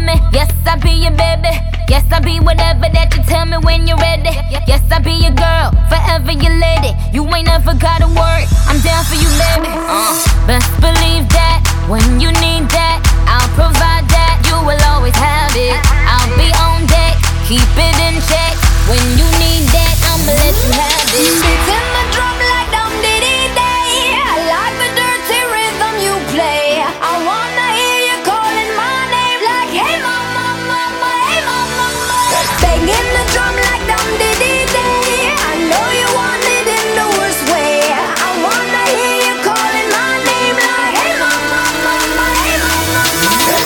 me. Yes, I'll be your baby. Yes, I'll be whatever that you tell me when you're ready. Yes, I'll be your girl, forever your lady. You ain't never gotta worry, I'm down for you, baby. Best believe that when you need that, I'll provide that. You will always have it. I'll be on deck, keep it in check. When you need that, I'ma let you have it. Beating the drum like dum diddy day. I like the dirty rhythm you play. I wanna hear you calling my name like, hey mama, mama, hey mama, mama. Banging the drum like dum diddy day. I know you want it in the worst way. I wanna hear you calling my name like, hey mama, mama, hey mama, mama.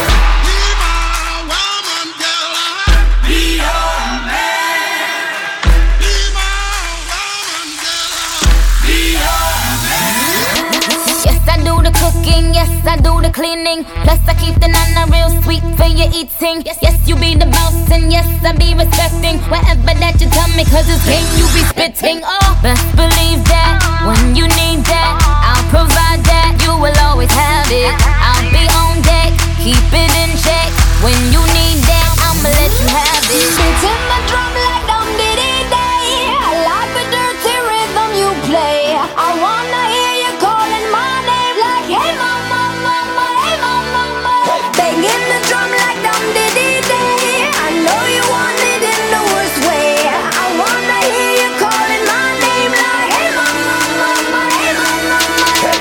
Be my woman, girl. Be your man. Be my woman, girl. Be your man. Yes, I do the cooking, yes, I do the cleaning. Plus, I keep the nana real sweet for your eating. Yes, you be the boss, and yes, I be respecting whatever that you tell me, cause it's game you be spitting. Oh, best believe that when you need that, I'll provide that. You will always have it. I'll be on deck, keep it in check. When you need that, I'ma let you have it. Beating the drum like dum diddy day. I like the dirty rhythm you play. I wanna hear you calling my name like, hey mama, mama, hey mama, mama. Banging the drum like dum diddy day. I know you want it in the worst way. I wanna hear you calling my name like, hey mama, mama, hey mama, mama.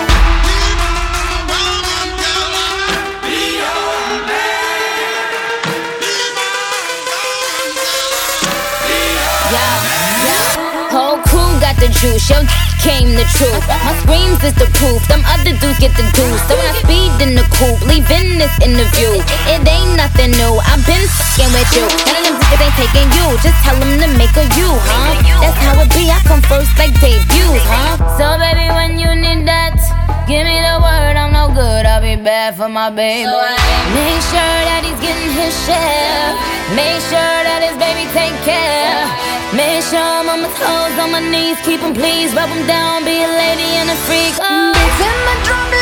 Be my woman, girl. Be your man. Be my woman, girl. Be your Whole crew got the juice, yo came the truth. My screams is the proof, them other dudes get the deuce. So when I speed in the coupe, leaving this interview, it ain't nothing new, I've been fucking with you. None of them niggas ain't taking you, just tell them to make a you, huh? That's how it be, I come first like debuts, huh? So baby, when you need that, give me the word, I'm no good, I'll be bad for my baby. Make sure that he's getting his share. Make sure that his baby take care. Make sure I'm on my toes, on my knees, keep him please, rub him down, be a lady and a freak. Oh. Beating the drum